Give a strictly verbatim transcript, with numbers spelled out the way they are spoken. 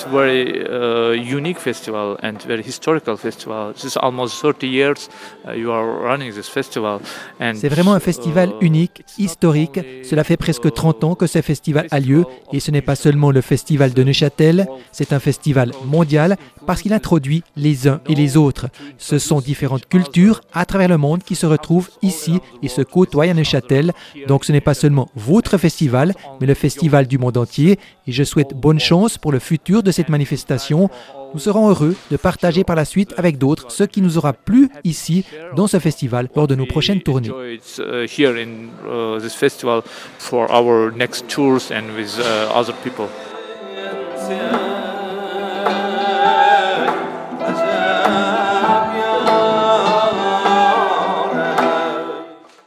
very uh, unique festival and very historical festival. This is almost thirty years uh, you are running this festival. And, C'est vraiment un festival uh, unique, historique. Cela fait presque trente ans que ce festival a lieu et ce n'est pas seulement le festival de Neuchâtel, c'est un festival mondial parce qu'il introduit les uns et les autres. Ce sont différentes cultures à travers le monde qui se retrouvent ici et se côtoient à Neuchâtel. Donc ce n'est pas seulement votre festival, mais le festival du monde entier. Et je souhaite bonne chance pour le futur de cette manifestation. Nous serons heureux de partager par la suite avec d'autres ce qui nous aura plu ici dans ce festival lors de nos prochaines tournées. Here in uh, this festival for our next tours and with uh, other people.